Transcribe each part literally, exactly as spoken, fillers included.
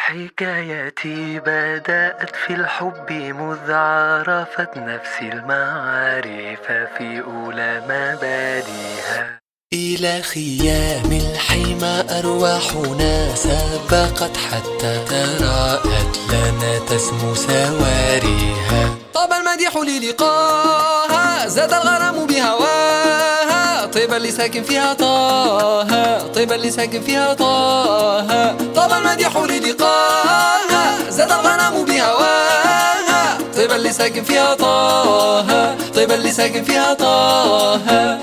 حكايتي بدأت في الحب مذ عرفت نفسي المعارف في أولى مبادئها. إلى خيام الحمى أرواحنا سبقت حتى تراءت لنا تسمو سواريها. طاب المديح للقاها زاد الغرام بهواها، طيبا لساكن فيها طه، طيبا لساكن فيها طه. طاب المديح للقاها زاد الغرام بهواها، طيبا لساكن فيها طه، طيبا لساكن فيها طه.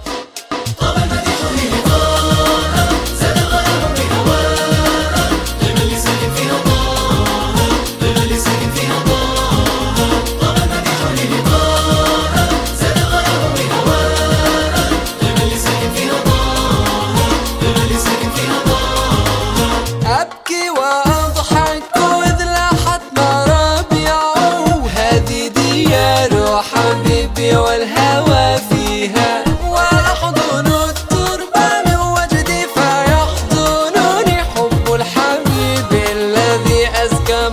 أبكي وأضحك إذ لاحت مرابعه، هذه ديار حبيبي والهوى فيها. وأحضن التربة من وجدي فيحضنني حب الحبيب الذي أزكى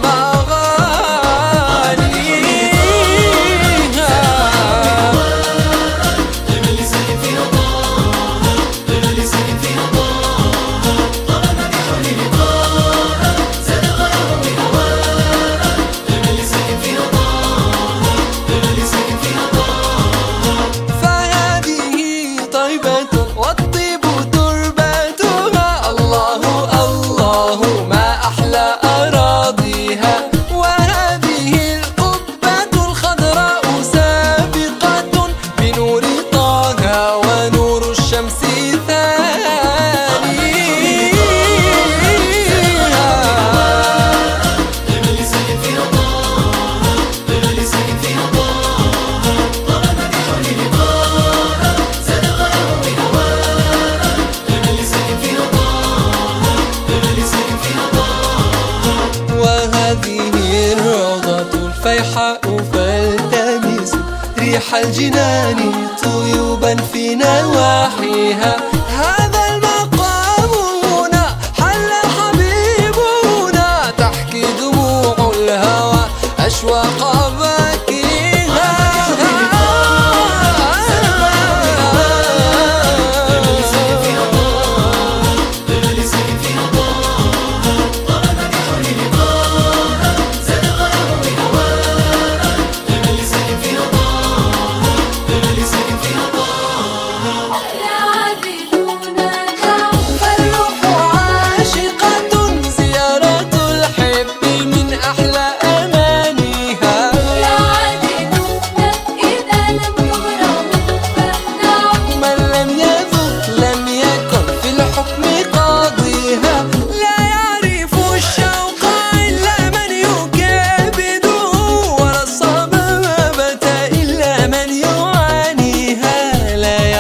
الفيحاء فالتمس ريح الجنان طيوبا في نواحيها. هذا المقام هنا حل حبيبنا، تحكي دموع الهوى أشواق باكيها.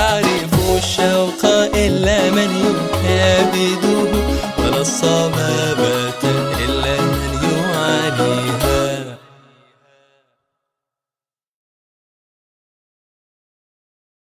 إلا من يكابده ولا الصبر.